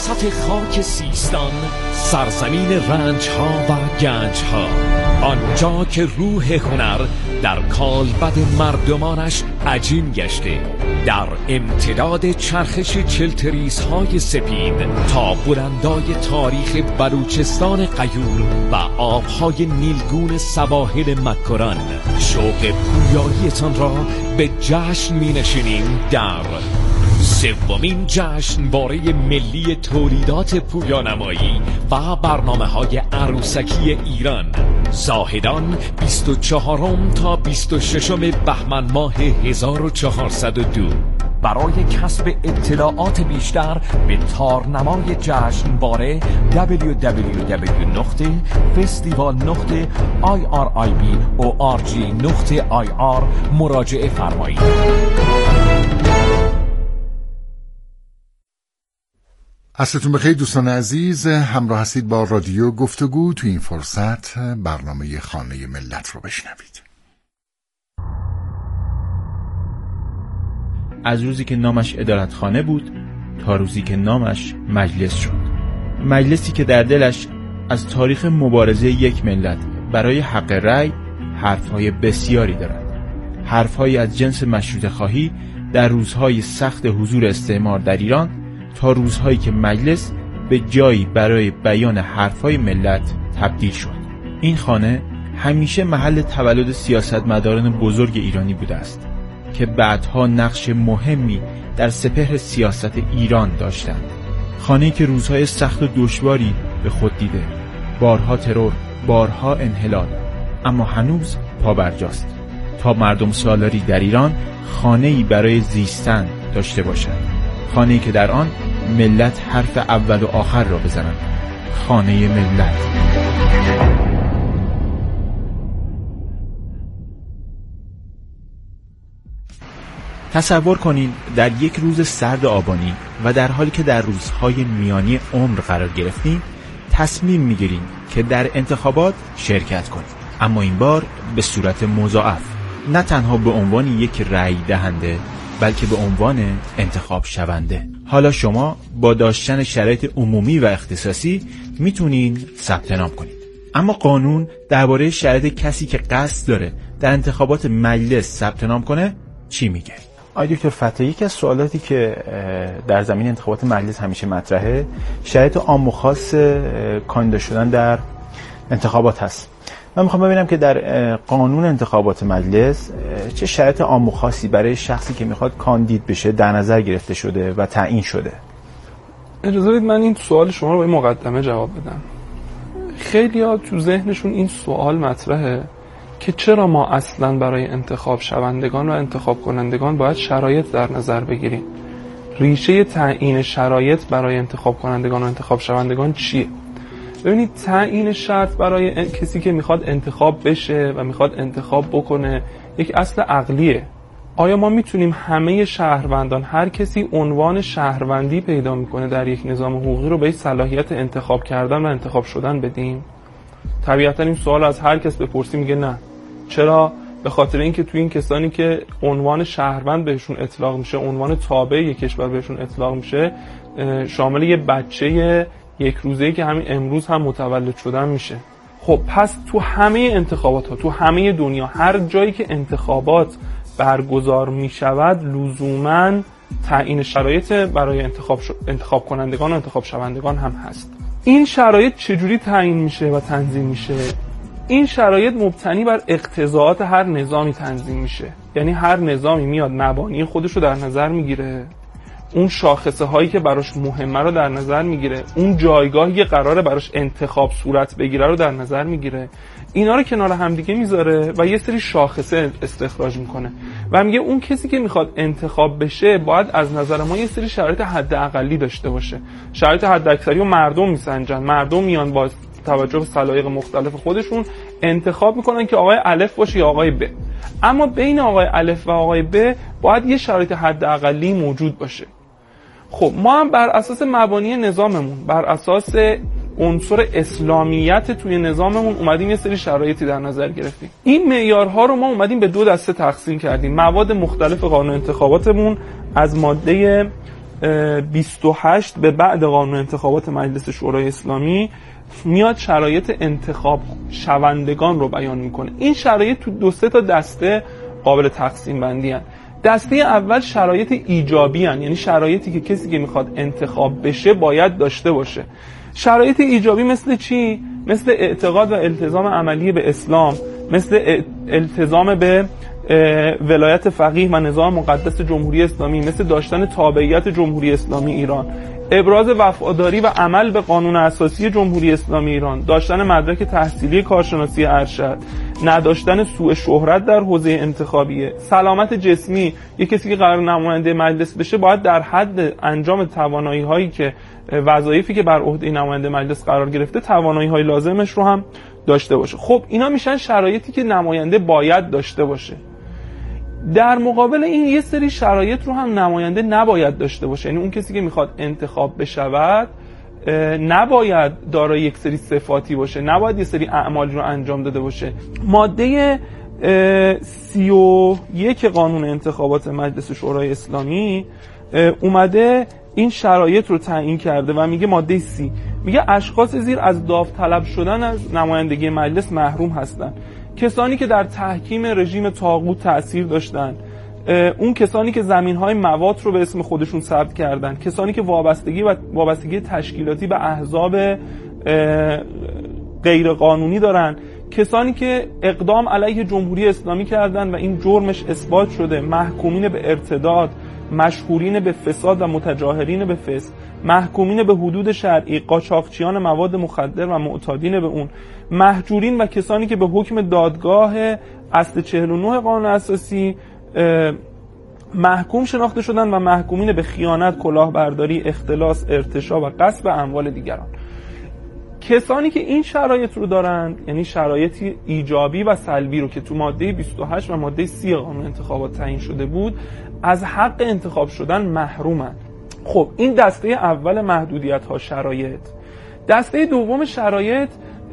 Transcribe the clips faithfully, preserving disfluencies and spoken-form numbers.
وسط خاک سیستان، سرزمین رنج ها و گنج ها، آنجا که روح هنر در کالبد مردمانش عجین گشته، در امتداد چرخش چلتریس های سپید تا بلندای تاریخ بلوچستان غیور و آبهای نیلگون سواحل مکران، شوق پویاییتان را به جشن می نشینیم در سومین جشنواره ملی تولیدات پویانمایی و برنامه‌های عروسکی ایران، زاهدان بیست و چهارم تا بیست و ششم بهمن ماه هزار و چهارصد و دو. برای کسب اطلاعات بیشتر به تارنمای جشنواره دبلیو دبلیو دبلیو نقطه فستیوال نقطه آی آر آی بی او آر جی نقطه آی آر مراجعه فرمایید. عصرتون بخیر دوستان عزیز، همراه هستید با رادیو گفتگو. تو این فرصت برنامه خانه ملت رو بشنوید. از روزی که نامش ادارتخانه بود تا روزی که نامش مجلس شد، مجلسی که در دلش از تاریخ مبارزه یک ملت برای حق رأی حرفهای بسیاری دارد، حرفهایی از جنس مشروطه خواهی در روزهای سخت حضور استعمار در ایران تا روزهایی که مجلس به جایی برای بیان حرفهای ملت تبدیل شد. این خانه همیشه محل تولد سیاستمداران بزرگ ایرانی بوده است که بعدها نقش مهمی در سپهر سیاست ایران داشتند. خانه‌ای که روزهای سخت و دشواری به خود دیده، بارها ترور، بارها انحلال، اما هنوز پابرجاست تا مردم سالاری در ایران خانه‌ای برای زیستن داشته باشند، خانه‌ای که در آن ملت حرف اول و آخر را بزنند، خانه ملت. تصور کنید در یک روز سرد آبانی و در حالی که در روزهای میانی عمر قرار گرفتیم تصمیم میگیریم که در انتخابات شرکت کنیم، اما این بار به صورت مضاعف، نه تنها به عنوان یک رأی دهنده بلکه به عنوان انتخاب شونده. حالا شما با داشتن شرایط عمومی و اختصاصی میتونین ثبت نام کنید، اما قانون درباره شرایط کسی که قصد داره در انتخابات مجلس ثبت نام کنه چی میگه؟ آقای دکتر فتحی، یکی از سوالاتی که در زمین انتخابات مجلس همیشه مطرحه شرایط عام و خاص کاندید شدن در انتخابات هست. من میخوام ببینم که در قانون انتخابات مجلس چه شرایط عام و خاصی برای شخصی که میخواد کاندید بشه در نظر گرفته شده و تعیین شده. اجازه بدید من این سوال شما رو با این مقدمه جواب بدم. خیلی‌ها تو ذهنشون این سوال مطرحه که چرا ما اصلا برای انتخاب شوندگان و انتخاب کنندگان باید شرایط در نظر بگیریم؟ ریشه تعیین شرایط برای انتخاب کنندگان و انتخاب شوندگان چیه؟ ببینید، تعیین شرط برای کسی که میخواد انتخاب بشه و میخواد انتخاب بکنه یک اصل عقلیه. آیا ما میتونیم همه شهروندان، هر کسی عنوان شهروندی پیدا میکنه در یک نظام حقوقی رو به صلاحیت انتخاب کردن و انتخاب شدن بدیم؟ طبیعتا این سوال از هر کس بپرسی میگه نه. چرا؟ به خاطر اینکه توی این کسانی که عنوان شهروند بهشون اطلاق میشه، عنوان تابع یک کشور بهشون اطلاق میشه، شامل یه بچه یک روزه‌ای که همین امروز هم متولد شدن میشه. خب پس تو همه انتخابات ها، تو همه دنیا، هر جایی که انتخابات برگزار میشود لزوماً تعیین شرایط برای انتخاب ش... انتخاب کنندگان و انتخاب شوندگان هم هست. این شرایط چجوری تعیین میشه و تنظیم میشه؟ این شرایط مبتنی بر اقتضاعات هر نظامی تنظیم میشه. یعنی هر نظامی میاد مبانی خودش رو در نظر میگیره، اون شاخصه هایی که براش مهمه رو در نظر میگیره، اون جایگاهی که قراره براش انتخاب صورت بگیره رو در نظر میگیره، اینا رو کنار همدیگه میذاره و یه سری شاخصه استخراج میکنه و میگه اون کسی که میخواد انتخاب بشه باید از نظر ما یه سری شرایط حداقلی داشته باشه. شرایط حداکثری رو مردم میسنجن، مردم میان با توجه به سلایق مختلف خودشون انتخاب میکنن که آقای الف باشه یا آقای ب. اما بین آقای الف و آقای ب باید یه شرایط حداقلی موجود باشه. خب ما هم بر اساس مبانی نظاممون، بر اساس عنصر اسلامیت توی نظاممون اومدیم یه سری شرایطی در نظر گرفتیم. این معیارها رو ما اومدیم به دو دسته تقسیم کردیم. مواد مختلف قانون انتخاباتمون از ماده بیست و هشت به بعد قانون انتخابات مجلس شورای اسلامی میاد شرایط انتخاب شوندگان رو بیان میکنه. این شرایط تو دو سه تا دسته قابل تقسیم بندی هستند. دسته اول شرایط ایجابی هستند، یعنی شرایطی که کسی که میخواد انتخاب بشه باید داشته باشه. شرایط ایجابی مثل چی؟ مثل اعتقاد و التزام عملی به اسلام، مثل التزام به ولایت فقیه و نظام مقدس جمهوری اسلامی، مثل داشتن تابعیت جمهوری اسلامی ایران، ابراز وفاداری و عمل به قانون اساسی جمهوری اسلامی ایران، داشتن مدرک تحصیلی کارشناسی ارشد، نداشتن سوء شهرت در حوزه انتخابیه، سلامت جسمی. یک کسی که قرار نماینده مجلس بشه باید در حد انجام توانایی هایی که وظایفی که بر عهده نماینده مجلس قرار گرفته توانایی های لازمش رو هم داشته باشه. خب اینا میشن شرایطی که نماینده باید داشته باشه. در مقابل این یه سری شرایط رو هم نماینده نباید داشته باشه، یعنی اون کسی که میخواد انتخاب بشود نباید دارای یک سری صفاتی باشه، نباید یه سری اعمالی رو انجام داده باشه. ماده سی و یک قانون انتخابات مجلس شورای اسلامی اومده این شرایط رو تعیین کرده و میگه ماده سی میگه اشخاص زیر از داوطلب شدن از نمایندگی مجلس محروم هستند: کسانی که در تحکیم رژیم طاغوت تأثیر داشتن، اون کسانی که زمین‌های موات رو به اسم خودشون ثبت کردن، کسانی که وابستگی و وابستگی تشکیلاتی به احزاب غیر قانونی دارن، کسانی که اقدام علیه جمهوری اسلامی کردن و این جرمش اثبات شده، محکومین به ارتداد، مشهورین به فساد و متجاهرین به فسق، محکومین به حدود شرعی، قاچاقچیان مواد مخدر و معتادین به اون، مهجورین و کسانی که به حکم دادگاه اصل چهل و نه قانون اساسی محکوم شناخته شدن و محکومین به خیانت، کلاهبرداری، اختلاس، ارتشا و غصب اموال دیگران. کسانی که این شرایط رو دارند، یعنی شرایطی ایجابی و سلبی رو که تو ماده بیست و هشت و ماده سی قانون انتخابات تعیین شده بود، از حق انتخاب شدن محرومند. خب این دسته اول محدودیت ها شرایط. دسته دوم شرایط،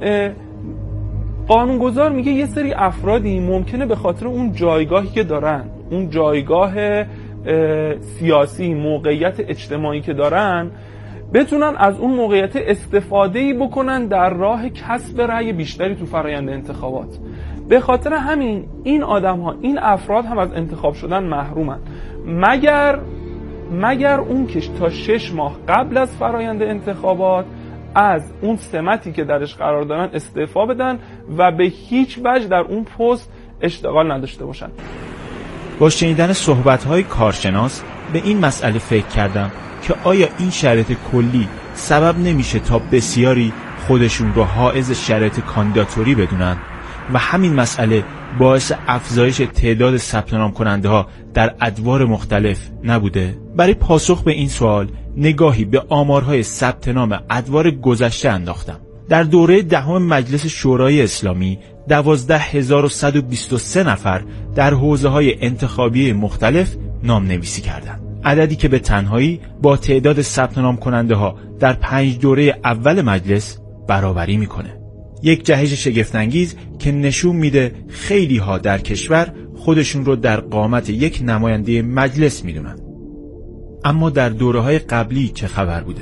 قانونگذار میگه یه سری افرادی ممکنه به خاطر اون جایگاهی که دارن، اون جایگاه سیاسی، موقعیت اجتماعی که دارن، بتونن از اون موقعیت استفاده‌ای بکنن در راه کسب رأی بیشتری تو فرآیند انتخابات. به خاطر همین این آدم‌ها، این افراد هم از انتخاب شدن محرومن، مگر مگر اون که تا شش ماه قبل از فرآیند انتخابات از اون سمتی که درش قرار دارن استعفا بدن و به هیچ وجه در اون پست اشتغال نداشته باشن. با شنیدن صحبت‌های کارشناس به این مسئله فکر کردم که آیا این شرایط کلی سبب نمیشه تا بسیاری خودشون رو حائز شرایط کاندیداتوری بدونن و همین مسئله باعث افزایش تعداد ثبت نام کننده ها در ادوار مختلف نبوده؟ برای پاسخ به این سوال نگاهی به آمارهای ثبت نام ادوار گذشته انداختم. در دوره دهم مجلس شورای اسلامی دوازده هزار و صد و بیست و سه نفر در حوزه‌های انتخابی مختلف نام نویسی کردند. عددی که به تنهایی با تعداد ثبت نام کننده ها در پنج دوره اول مجلس برابری میکنه. یک جهش شگفت‌انگیز که نشون میده خیلی ها در کشور خودشون رو در قامت یک نماینده مجلس میدونن. اما در دوره‌های قبلی چه خبر بوده؟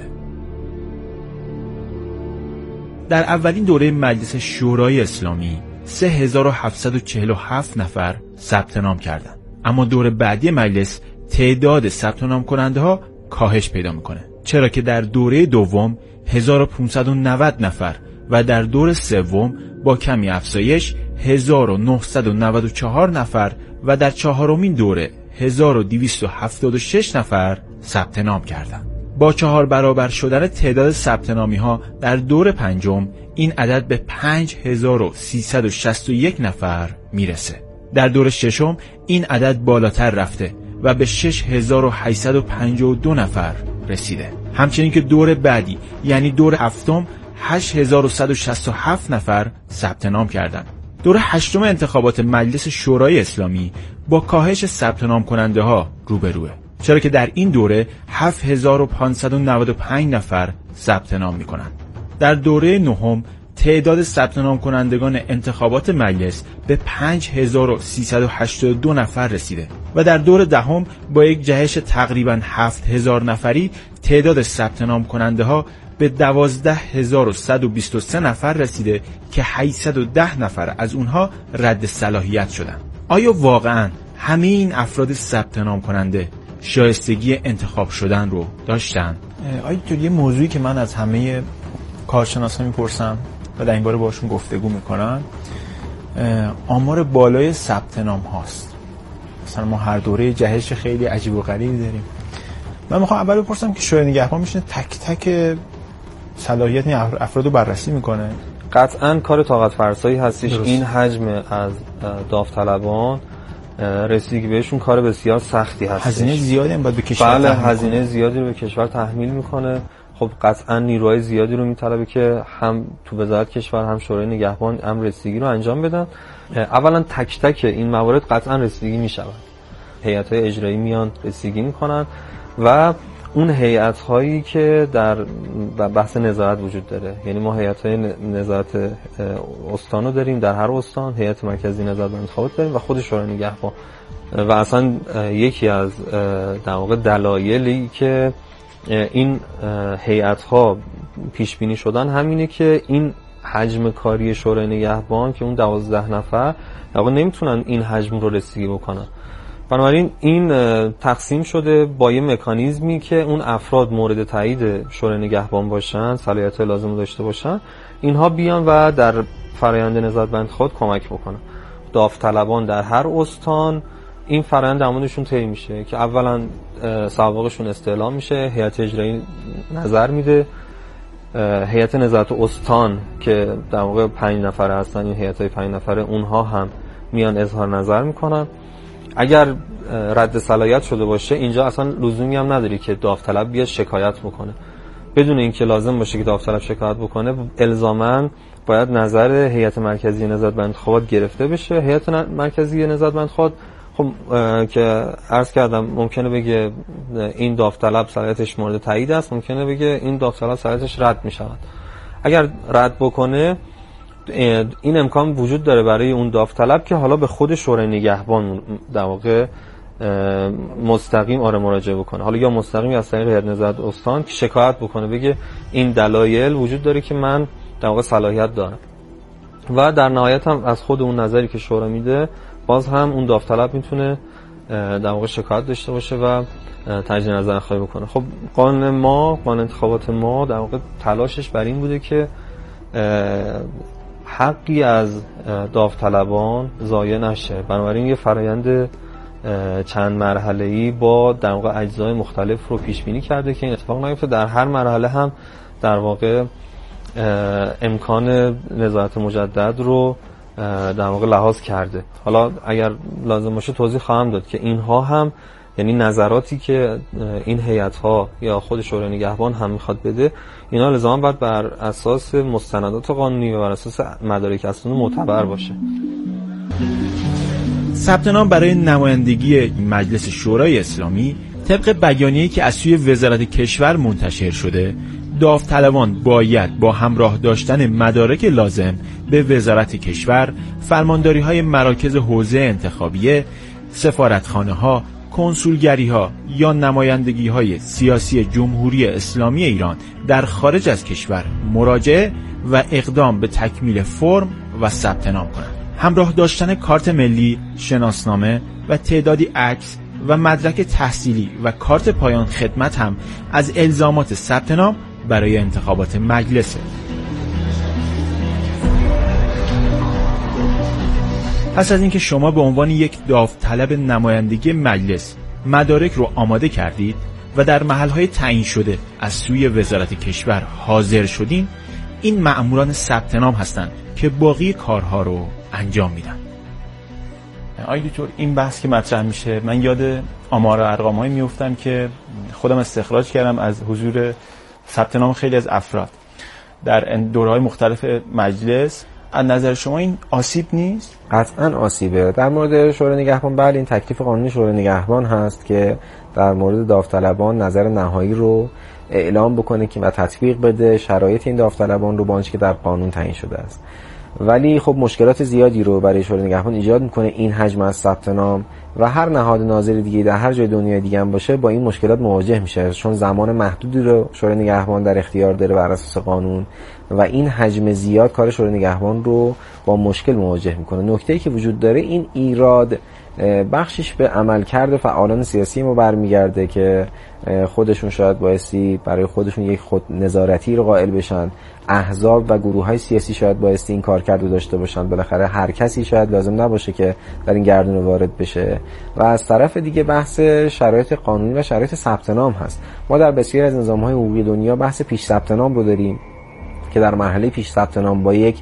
در اولین دوره مجلس شورای اسلامی سه هزار و هفتصد و چهل و هفت نفر ثبت نام کردند. اما دور بعدی مجلس تعداد ثبت نام کننده ها کاهش پیدا میکنه، چرا که در دوره دوم هزار و پانصد و نود نفر و در دور سوم با کمی افزایش هزار و نهصد و نود و چهار نفر و در چهارمین دوره هزار و دویست و هفتاد و شش نفر ثبت نام کردند. با چهار برابر شدن تعداد ثبت نامی ها در دور پنجم این عدد به پنج هزار و سیصد و شصت و یک نفر میرسه. در دور ششم این عدد بالاتر رفته و به شش هزار و هشتصد و پنجاه و دو نفر رسیده. همچنین که دور بعدی یعنی دور هفتم هشت هزار و صد و شصت و هفت نفر ثبت نام کردند. دور هشتم انتخابات مجلس شورای اسلامی با کاهش ثبت نام کننده ها روبروه، چرا که در این دوره هفت هزار و پانصد و نود و پنج نفر ثبت نام میکنند. در دوره نهم تعداد ثبت نام کنندگان انتخابات مجلس به پنج هزار و سیصد و هشتاد و دو نفر رسیده و در دور دهم با یک جهش تقریباً هفت هزار نفری تعداد ثبت نام کننده ها به دوازده هزار و صد و بیست و سه نفر رسیده که هشتصد و ده نفر از اونها رد صلاحیت شدند. آیا واقعاً همه این افراد ثبت نام کننده شایستگی انتخاب شدن رو داشتن؟ آیا تو یه موضوعی که من از همه کارشناسا میپرسم و در این باره باشون گفتگو میکنن آمار بالای ثبت نام هاست. مثلا ما هر دوره جهش خیلی عجیب و غریبی داریم. من میخوام اول بپرسم که شورای نگهبان میشینه تک تک صلاحیت افراد رو بررسی میکنه؟ قطعاً کار طاقت فرسایی هستش. درست. این حجم از داوطلبان رسیدگی بهشون کار بسیار سختی هستش. هزینه زیادی هم باید به کشور بله هزینه زیادی رو به کشور تحمیل میکنه. خب قطعاً نیروهای زیادی رو میطلبه که هم تو وزارت کشور هم شورای نگهبان هم رسیدگی رو انجام بدن. اولا تک تک این موارد قطعاً رسیدگی میشود. هیئت‌های اجرایی میان رسیدگی میکنن و اون هیئت‌هایی که در بحث نظارت وجود داره، یعنی ما هیئت‌های نظارت استان رو داریم در هر استان، هیئت مرکزی نظارت انتخابات داریم و خود شورای نگهبان. و اصلا یکی از در واقع دلایلی که این هیئت‌ها پیش بینی شدن همینه که این حجم کاری شورای نگهبان که اون دوازده نفر در واقع نمیتونن این حجم رو رسیدگی بکنن. بنابراین این تقسیم شده با یه مکانیزمی که اون افراد مورد تایید شورای نگهبان باشن، صلاحیت لازم داشته باشن، اینها بیان و در فرآیند نظارت به انتخابات کمک بکنن. داوطلبان در هر استان این فرآیند در موردشون طی میشه که اولا سوابقشون استعلام میشه، هیئت اجرایی نظر میده، هیئت نظارت استان که در واقع پنج نفره هستن، این هیئت‌های پنج نفره اونها هم میان اظهار نظر میکنن. اگر رد صلاحیت شده باشه اینجا اصلا لزومی هم نداری که داوطلب بیاد شکایت بکنه. بدون اینکه لازم باشه که داوطلب شکایت بکنه الزاما باید نظر هیئت مرکزی نظارت به انتخابات گرفته بشه. هیئت مرکزی نظارت به انتخابات خب که عرض کردم ممکنه بگه این داوطلب صلاحیتش مورد تایید است، ممکنه بگه این داوطلب صلاحیتش رد می شود. اگر رد بکنه این امکان وجود داره برای اون داوطلب که حالا به خود شورای نگهبان در واقع مستقیم آره مراجعه بکنه، حالا یا مستقیم از طریق هیئت نظارت استان که شکایت بکنه، بگه این دلایل وجود داره که من در واقع صلاحیت دارم. و در نهایت هم از خود اون نظری که شورا میده باز هم اون داوطلب میتونه در واقع شکایت داشته باشه و تجدید نظر خواهی بکنه. خب قانون ما، قانون انتخابات ما در واقع تلاشش بر این بوده که حقی از داوطلبان ضایع نشه. بنابراین یه فرآیند چند مرحله‌ای با در واقع اجزای مختلف رو پیش بینی کرده که این اتفاق نیفته. در هر مرحله هم در واقع امکان نظارت مجدد رو در واقع لحاظ کرده. حالا اگر لازم باشه توضیح خواهم داد که اینها هم یعنی نظراتی که این هیئت‌ها یا خود شورای نگهبان هم میخواد بده، اینا لزوما باید بر اساس مستندات قانونی و بر اساس مدارک اسناد معتبر باشه. ثبت نام برای نمایندگی مجلس شورای اسلامی طبق بیانیه‌ای که از سوی وزارت کشور منتشر شده، داوطلبان باید با همراه داشتن مدارک لازم به وزارت کشور، فرمانداری‌های مراکز حوزه انتخابیه، سفارتخانه‌ها، کنسولگری‌ها یا نمایندگی‌های سیاسی جمهوری اسلامی ایران در خارج از کشور مراجعه و اقدام به تکمیل فرم و ثبت نام کنند. همراه داشتن کارت ملی، شناسنامه و تعدادی عکس و مدرک تحصیلی و کارت پایان خدمت هم از الزامات ثبت نام برای انتخابات مجلسه. پس از اینکه شما به عنوان یک داوطلب نمایندگی مجلس مدارک رو آماده کردید و در محل‌های تعیین شده از سوی وزارت کشور حاضر شدین، این مأموران ثبت نام هستند که باقی کارها رو انجام میدن. آقای دکتر، این بحث که مطرح میشه من یاد آمار و ارقام‌هایی میافتم که خودم استخراج کردم از حضور ثبت نام خیلی از افراد در دوره‌های مختلف مجلس. از نظر شما این آسیب نیست؟ قطعا آسیبه. در مورد شورای نگهبان بله، این تکلیف قانونی شورای نگهبان هست که در مورد داوطلبان نظر نهایی رو اعلام بکنه که و تطبیق بده شرایط این داوطلبان رو با آنچه که در قانون تعیین شده است. ولی خب مشکلات زیادی رو برای شورای نگهبان ایجاد میکنه این حجم از ثبت نام و هر نهاد ناظری دیگه در هر جای دنیای دیگه هم باشه با این مشکلات مواجه میشه، چون زمان محدودی رو شورای نگهبان در اختیار داره بر اساس قانون و این حجم زیاد کار شورای نگهبان رو با مشکل مواجه میکنه. نکته‌ای که وجود داره این ایراد بخشش به عملکرد فعالان سیاسی ما برمیگرده که خودشون شاید بایستی برای خودشون یک خود نظارتی رو قائل بشن، احزاب و گروه‌های سیاسی شاید بایستی این کارکرد رو داشته باشن، بالاخره هر کسی شاید لازم نباشه که در این گردونه وارد بشه. و از طرف دیگه بحث شرایط قانونی و شرایط ثبت نام هست. ما در بسیاری از نظام‌های حقوقی دنیا بحث پیش ثبت نام رو داریم که در مرحله پیش ثبت نام با یک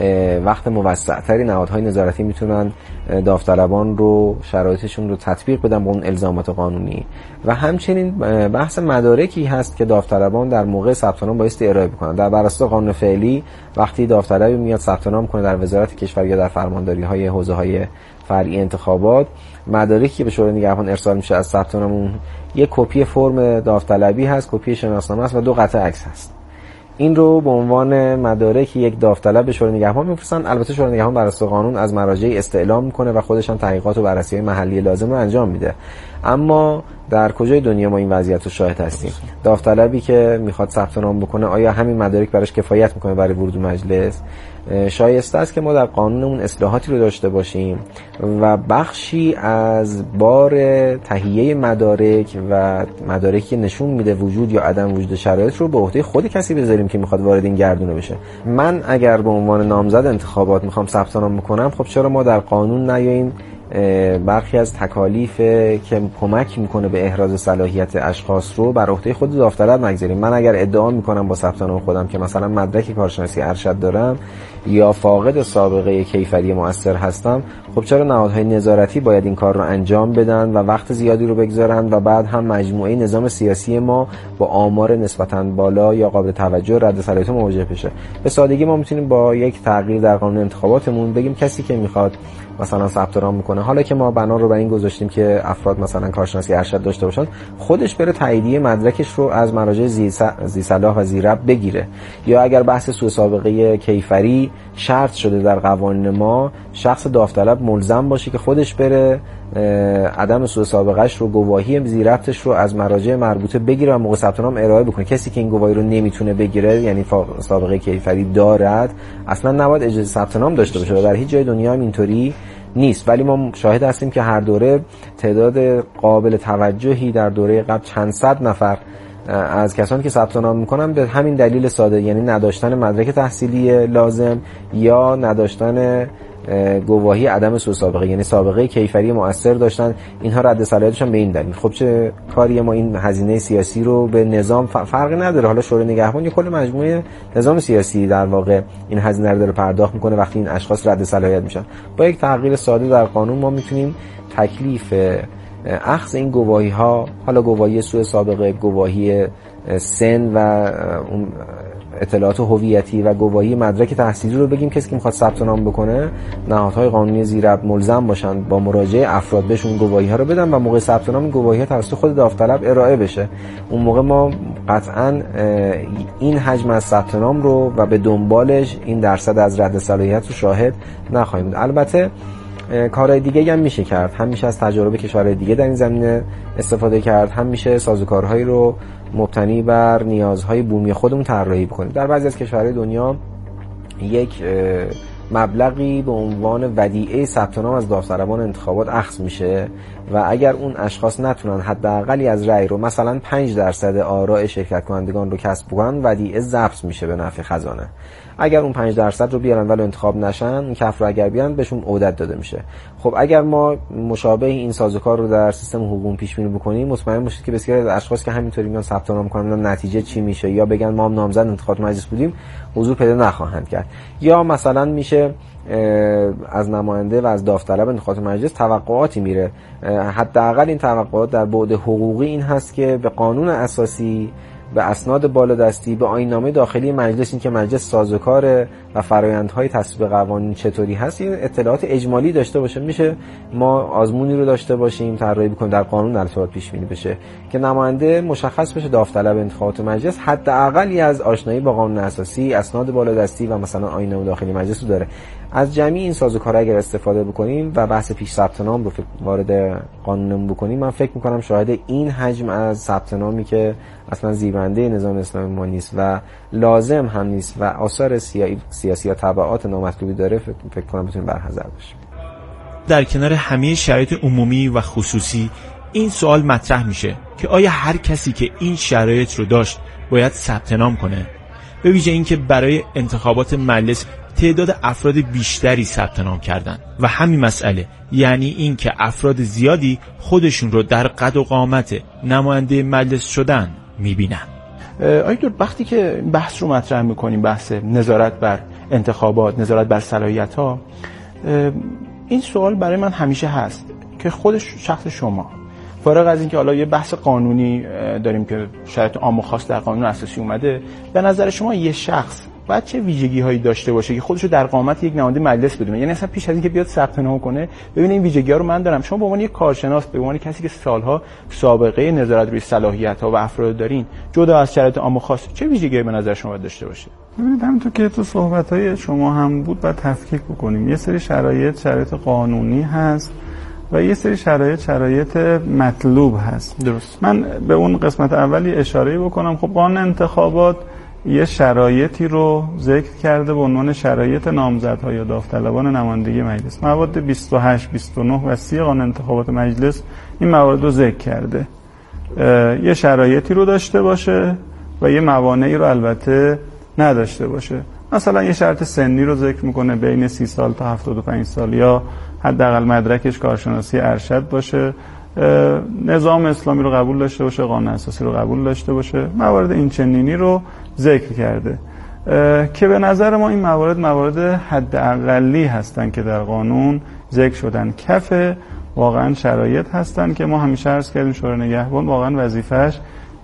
وقت موسع‌تری نهادهای نظارتی میتونن داوطلبان رو شرایطشون رو تطبیق بدن با اون الزامات قانونی. و همچنین بحث مدارکی هست که داوطلبان در موقع ثبت نام بایستی ارائه بکنن. در بر اساس قانون فعلی وقتی داوطلبی میاد ثبت نام کنه در وزارت کشور یا در فرمانداری‌های حوزه‌های فرعی انتخابات، مدارکی که به شورای نگهبان ارسال میشه از ثبت نام اون یک کپی فرم داوطلبی هست، کپی شناسنامه است و دو قطعه عکس هست. این رو به عنوان مدارک یک داوطلب به شورای نگهبان میفرستن. البته شورای نگهبان بر اساس قانون از مراجع استعلام میکنه و خودش هم تحقیقات و بررسی محلی لازم رو انجام میده. اما در کجای دنیا ما این وضعیت رو شاهد هستیم؟ داوطلبی که میخواد ثبت نام بکنه آیا همین مدارک براش کفایت میکنه برای ورود مجلس؟ شایسته است که ما در قانونمون اصلاحاتی رو داشته باشیم و بخشی از بار تهیه مدارک و مدارکی نشون میده وجود یا عدم وجود شرایط رو به عهده خود کسی بذاریم که میخواد وارد این گردونه بشه. من اگر به عنوان نامزد انتخابات میخوام ثبت نام بکنم، خب چرا ما در قانون نیاییم برخی از تکالیف که کمک میکنه به احراز صلاحیت اشخاص رو بر عهده خود داوطلب نگذاریم؟ من اگر ادعا میکنم با ثبت نام خودم که مثلا مدرک کارشناسی ارشد دارم یا فاقد سابقه کیفری مؤثر هستم، خب چرا نهادهای نظارتی باید این کار رو انجام بدن و وقت زیادی رو بگذارن و بعد هم مجموعه نظام سیاسی ما با آمار نسبتاً بالا یا قابل توجه رد صلاحیت مواجه بشه؟ به سادگی ما میتونیم با یک تغییر در قانون انتخاباتمون بگیم کسی که میخواد مثلا ثبت نام میکنه، حالا که ما بنا رو بر این گذاشتیم که افراد مثلا کارشناسی ارشد داشته باشن، خودش بره تاییدیه مدرکش رو از مراجع ذی صلاح و ذی ربط بگیره. یا اگر بحث سوء سابقه کیفری شرط شده در قوانین ما، شخص داوطلب ملزم باشه که خودش بره عدم سوء سابقهش رو، گواهی ذی ربطش رو از مراجع مربوطه بگیره و موقع ثبت نام ارائه بکنه. کسی که این گواهی رو نمیتونه بگیره، یعنی سابقه کیفری دارد، اصلا نباید اجازه ثبت نام داشته باشه و در هیچ جای دنیا هم اینطوری نیست. ولی ما شاهد هستیم که هر دوره تعداد قابل توجهی در دوره قبل چند صد نفر از کسانی که ثبت نام میکنن به همین دلیل ساده، یعنی نداشتن مدرک تحصیلی لازم یا نداشتن گواهی عدم سوء سابقه، یعنی سابقه کیفری مؤثر داشتن، اینها رد صلاحیتشون به این دلیل. خب چه کاری ما این هزینه سیاسی رو به نظام فرقی نداره، حالا شورای نگهبان یا کل مجموعه نظام سیاسی در واقع این هزینه رو داره پرداخت میکنه وقتی این اشخاص رد صلاحیت میشن. با یک تغییر ساده در قانون ما میتونیم تکلیف اخذ این گواهی ها، حالا گواهی سوء سابقه، گواهی سن و اون اطلاعات هویتی و گواهی مدرک تحصیلی رو بگیم کسی که میخواد ثبت نام بکنه، نهادهای قانونی ذی ربط ملزم باشن با مراجعه افراد بهشون گواهی ها رو بدن و موقع ثبت نام گواهی ها توسط خود داوطلب ارائه بشه. اون موقع ما قطعاً این حجم از ثبت نام رو و به دنبالش این درصد از رد صلاحیت رو شاهد نخواهیم بود. البته کارهای دیگه هم میشه کرد، هم میشه از تجارب کشورهای دیگه در این زمینه استفاده کرد، هم میشه سازوکارهایی رو مبتنی بر نیازهای بومی خودمون طراحی بکنیم. در بعضی از کشورهای دنیا یک مبلغی به عنوان ودیعه ثبت نام از داوطلبان انتخابات اخذ میشه و اگر اون اشخاص نتونن حداقلی از رأی رو، مثلا پنج درصد آراء شرکت کنندگان رو کسب کنن، ودیعه ضبط میشه به نفع خزانه. اگر اون پنج درصد رو بیارن ولی انتخاب نشن، این کف رو اگر بیارن بهشون عدت داده میشه. خب اگر ما مشابه این سازوکار رو در سیستم حقوقی پیش بینی بکنیم، مطمئن باشید که بسیاری از اشخاص که همینطوری میان ثبت نام کنن نتیجه چی میشه یا بگن ما هم نامزد انتخابات مجلس بودیم، حضور پیدا نخواهند کرد. یا مثلا میشه از نماینده و از داوطلب انتخابات مجلس توقعاتی میره، حداقل این توقعات در بعد حقوقی این هست که به قانون اساسی به اسناد بالادستی، به آیین‌نامه داخلی مجلس، این که مجلس سازوکار و فرآیندهای تصویب قوانین چطوری هست، این اطلاعات اجمالی داشته باشه. میشه ما آزمونی رو داشته باشیم، طراحی بکنیم در قانون در صورت پیش بینی بشه که نماینده مشخص بشه داوطلب انتخابات مجلس حداقلی از آشنایی با قانون اساسی، اسناد بالادستی و مثلا آیین‌نامه داخلی مجلس رو داره. از جمعی این سازوکارها اگر استفاده بکنیم و بحث پیش ثبت نام رو وارد قانونمون بکنیم، من فکر می‌کنم شاهد این حجم از ثبت نامی که اصلا زیبنده نظام اسلامی ما نیست و لازم هم نیست و آثار سیاسی یا تبعات نامطلوبی داره، فکر کنم بتونیم برحذر باشیم. در کنار همه شرایط عمومی و خصوصی این سوال مطرح میشه که آیا هر کسی که این شرایط رو داشت باید ثبت نام کنه؟ به ویژه اینکه برای انتخابات مجلس تعداد افراد بیشتری ثبت نام کردن و همین مسئله یعنی این که افراد زیادی خودشون رو در قد و قامت نماینده مجلس شدن میبینن. آقای دکتر، وقتی که بحث رو مطرح میکنیم، بحث نظارت بر انتخابات، نظارت بر صلاحیت ها، این سوال برای من همیشه هست که خودش شخص شما، فارغ از اینکه حالا یه بحث قانونی داریم که شرایط عام و خاص در قانون اساسی اومده، به نظر شما یه شخص باید چه ویژگی هایی داشته باشه که خودشو در قامت یک نماینده مجلس بدونه؟ یعنی اصلا پیش از اینکه بیاد ثبت نام کنه ببینه این ویژگی‌ها رو من دارم. شما به عنوان یک کارشناس، به عنوان کسی که سالها سابقه نظارت روی صلاحیت‌ها و افراد دارین، جدا از شرایط عام و خاص، چه ویژگی‌هایی به نظر شما داشته باشه؟ ببینید، همونطور که تو صحبت‌های شما هم بود، باید تفکیک بکنیم. یه سری شرایط شرایط قانونی هست و یه سری شرایط شرایط مطلوب هست. درست. من به اون قسمت اولی اشاره بکنم. خب قانون انتخابات یه شرایطی رو ذکر کرده به عنوان شرایط نامزدها یا داوطلبان نمایندگی مجلس. مواد بیست و هشت، بیست و نه و سی قانون انتخابات مجلس این موارد رو ذکر کرده. یه شرایطی رو داشته باشه و یه موانعی رو البته نداشته باشه. مثلا یه شرط سنی رو ذکر میکنه بین سی سال تا هفتاد و پنج سال، یا حداقل مدرکش کارشناسی ارشد باشه، نظام اسلامی رو قبول داشته باشه، قانون اساسی رو قبول داشته باشه. موارد این چنینی رو ذکر کرده که به نظر ما این موارد موارد حداقلی هستن که در قانون ذکر شدن. کف واقعا شرایط هستن که ما همیشه عرض کردیم شورای نگهبان واقعا وظیفش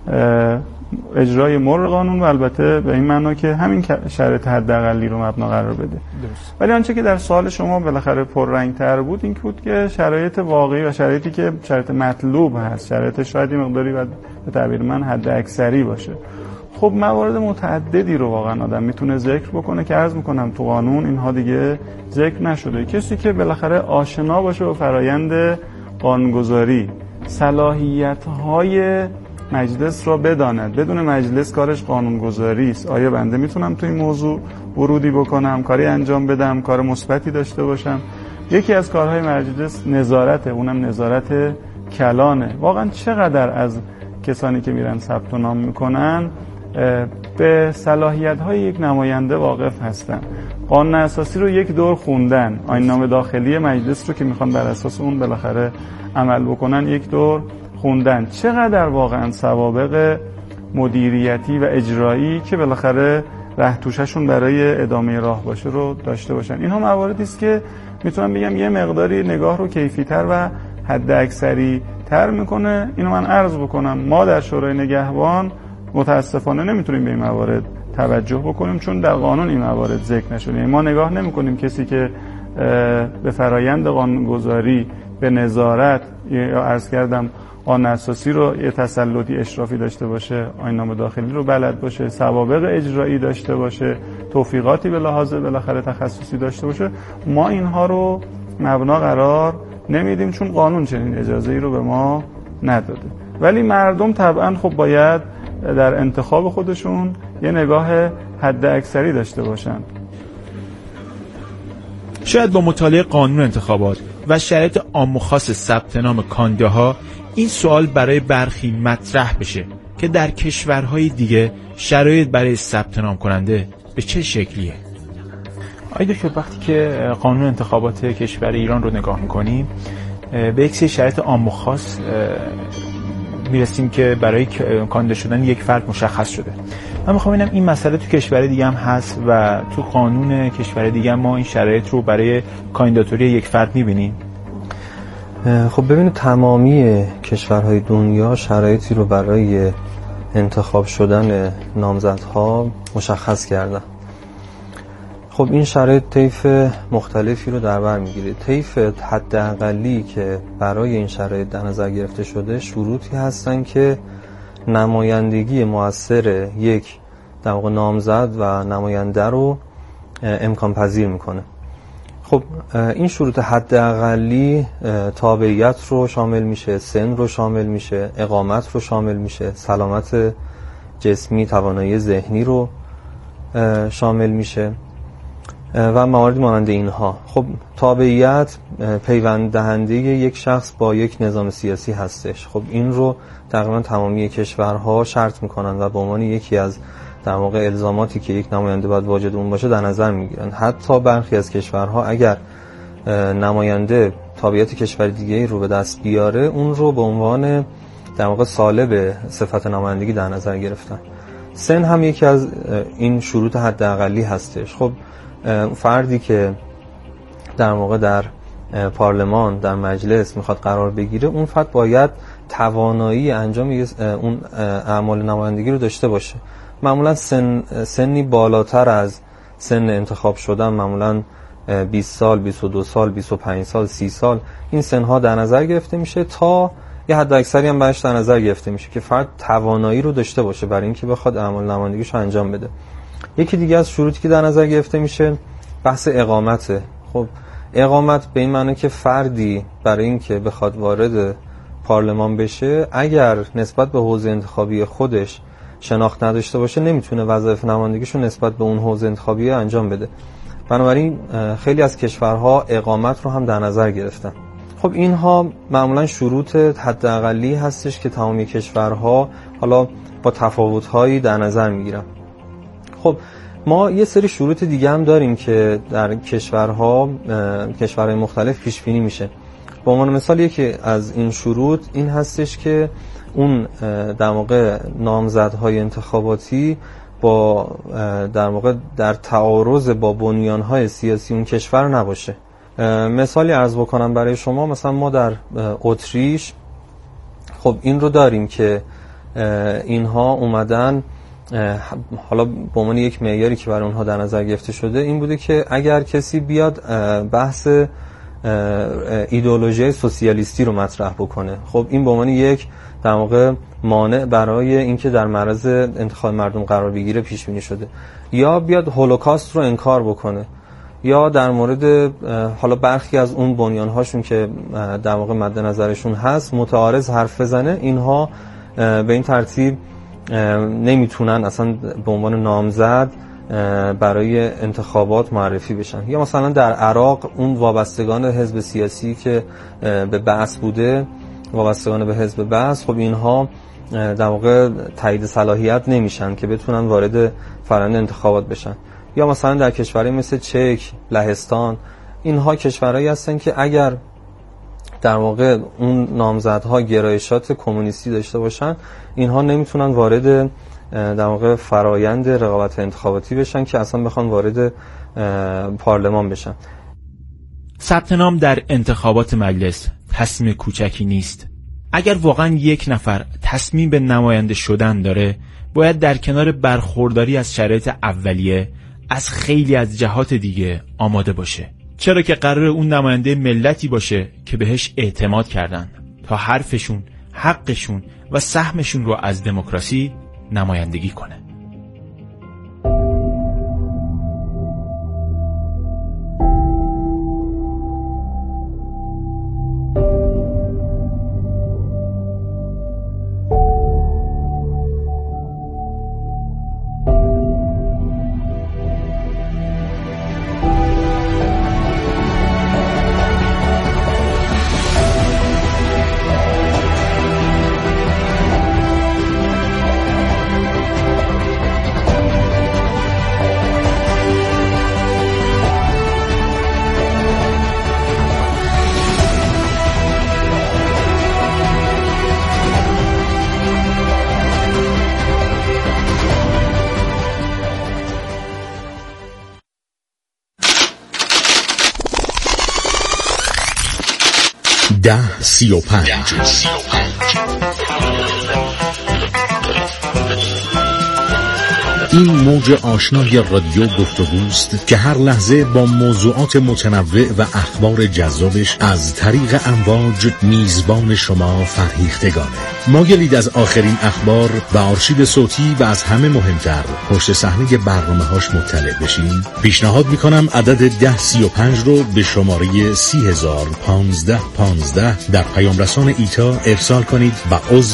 اجرای مر قانون و البته به این معنا که همین شرایط حداقلی رو مبنا قرار بده. درست. ولی آنچه که در سوال شما بالاخره پررنگ‌تر بود این بود که شرایط واقعی و شرایطی که شرایط مطلوب هست، شرایط شاید این مقداری و به تعبیر من حد اکثری باشه. خب موارد متعددی رو واقعا آدم میتونه ذکر بکنه که عرض میکنم تو قانون اینها دیگه ذکر نشده. کسی که بالاخره آشنا باشه با فرایند قانونگذاری، صلاحیت‌های مجلس را بداند، بدون مجلس کارش قانونگذاری است. آیا بنده میتونم تو این موضوع ورودی بکنم، کاری انجام بدم، کار مثبتی داشته باشم؟ یکی از کارهای مجلس نظارته، اونم نظارت کلانه. واقعا چقدر از کسانی که میرن ثبت نام میکنن به صلاحیت‌های یک نماینده واقف هستن، قانون اساسی رو یک دور خوندن، آیین‌نامه داخلی مجلس رو که میخوان بر اساس اون بالاخره عمل بکنن یک دور خوندن. چقدر واقعا سوابق مدیریتی و اجرایی که بالاخره ره توششون برای ادامه راه باشه رو داشته باشن. اینها مواردی است که میتونم بگم یه مقداری نگاه رو کیفی‌تر و حد اکثری تر میکنه. اینو من عرض بکنم ما در شورای نگهبان متاسفانه نمیتونیم به این موارد توجه بکنیم چون در قانون این موارد ذکر نشده. ما نگاه نمیکنیم کسی که به فرایند قانونگذاری، به نظارت یا عرض کردم قانون اساسی رو یه تسلطی اشرافی داشته باشه، آیین‌نامه داخلی رو بلد باشه، سوابق اجرایی داشته باشه، توفیقاتی به لحاظ بالاخره تخصصی داشته باشه، ما اینها رو مبنا قرار نمیدیم چون قانون چنین اجازه‌ای رو به ما نداده. ولی مردم طبعا خب باید در انتخاب خودشون یه نگاه حد اکثری داشته باشن. شاید با مطالعه قانون انتخابات و شرایط عام و خاص ثبت نام کاندیداها این سوال برای برخی مطرح بشه که در کشورهای دیگه شرایط برای ثبت نام کننده به چه شکلیه؟ آیا دکتر وقتی که قانون انتخابات کشور ایران رو نگاه میکنیم به یک سری شرایط عام و خاص میرسیم که برای کاندیدا شدن یک فرد مشخص شده. من میخوام ببینم این مسئله تو کشور دیگه هم هست و تو قانون کشور دیگه هم ما این شرایط رو برای کاندیداتوری یک فرد میبینیم؟ خب ببینید تمامی کشورهای دنیا شرایطی رو برای انتخاب شدن نامزدها مشخص کردن. خب این شرایط طیف مختلفی رو در بر میگیره. طیف حداقلی که برای این شرایط در نظر گرفته شده شروطی هستن که نمایندگی مؤثر یک در واقع نامزد و نماینده رو امکان پذیر میکنه. خب این شروط حداقلی تابعیت رو شامل میشه، سن رو شامل میشه، اقامت رو شامل میشه، سلامت جسمی، توانایی ذهنی رو شامل میشه و مواردی مانند اینها. خب تابعیت پیوند دهنده یک شخص با یک نظام سیاسی هستش. خب این رو تقریبا تمامی کشورها شرط میکنن و به عنوان یکی از در واقع الزاماتی که یک نماینده باید واجد اون باشه در نظر میگیرن. حتی برخی از کشورها اگر نماینده تابعیت کشور دیگه‌ای رو به دست بیاره اون رو به عنوان در واقع سالب صفت نمایندگی در نظر گرفتن. سن هم یکی از این شروط حداقلی هستش. خب فردی که در واقع در پارلمان در مجلس میخواد قرار بگیره اون فرد باید توانایی انجام اون اعمال نمایندگی رو داشته باشه. معمولا سن سنی بالاتر از سن انتخاب شدن، معمولا بیست سال، بیست و دو سال، بیست و پنج سال، سی سال، این سنها در نظر گرفته میشه تا یه حد اکثری هم بهش در نظر گرفته میشه که فرد توانایی رو داشته باشه برای اینکه بخواد اعمال نمایندگیش رو انجام بده. یکی دیگه از شروطی که در نظر گرفته میشه بحث اقامته. خب اقامت به این معنی که فردی برای اینکه بخواد وارد پارلمان بشه اگر نسبت به حوزه انتخابی خودش شناخت نداشته باشه نمیتونه وظایف نمایندگیشو نسبت به اون حوزه انتخابی انجام بده. بنابراین خیلی از کشورها اقامت رو هم در نظر گرفتن. خب اینها معمولا شروط حداقلی هستش که تمامی کشورها حالا با تفاوت‌هایی در نظر میگیرن. خب ما یه سری شروط دیگه هم داریم که در کشورها کشورهای مختلف پیش بینی میشه. به عنوان مثال یکی از این شروط این هستش که اون در واقع نامزدهای انتخاباتی با در واقع در تعارض با بنیانهای سیاسی اون کشور نباشه. مثالی عرض بکنم برای شما، مثلا ما در اتریش خب این رو داریم که اینها اومدن حالا به عنوان یک معیاری که برای اونها در نظر گرفته شده این بوده که اگر کسی بیاد بحث ایدئولوژی سوسیالیستی رو مطرح بکنه، خب این به عنوان یک در واقع مانع برای اینکه در معرض انتخاب مردم قرار بگیره پیش بینی شده. یا بیاد هولوکاست رو انکار بکنه، یا در مورد حالا برخی از اون بنیان‌هاشون که در واقع مد نظرشون هست متعارض حرف بزنه، اینها به این ترتیب نمیتونن اصلا به عنوان نامزد برای انتخابات معرفی بشن. یا مثلا در عراق اون وابستگان حزب سیاسی که به بعث بوده، وابستگان به حزب بعث، خب اینها در واقع تایید صلاحیت نمیشن که بتونن وارد فرآیند انتخابات بشن. یا مثلا در کشورهای مثل چک، لهستان، اینها کشورهایی هستن که اگر در واقع اون نامزدها گرایشات کمونیستی داشته باشن اینها نمیتونن وارد در واقع فرایند رقابت انتخاباتی بشن که اصلا بخوان وارد پارلمان بشن. ثبت نام در انتخابات مجلس تصمیم کوچکی نیست. اگر واقعا یک نفر تصمیم به نماینده شدن داره باید در کنار برخورداری از شرایط اولیه از خیلی از جهات دیگه آماده باشه، چرا که قرار اون نماینده ملتی باشه که بهش اعتماد کردن تا حرفشون، حقشون و سهمشون رو از دموکراسی نمایندگی کنه. ده سی و پنج این موج آشنای رادیو گفتگوست که هر لحظه با موضوعات متنوع و اخبار جذابش از طریق امواج میزبان شما فرهیختگانه. مایلید از آخرین اخبار و آرشیو صوتی و از همه مهمتر پشت صحنه برنامه‌هاش مطلع بشین؟ پیشنهاد میکنم عدد ده سی و پنج رو به شماره سی هزار پانزده پانزده در پیام رسان ایتا ارسال کنید و عضو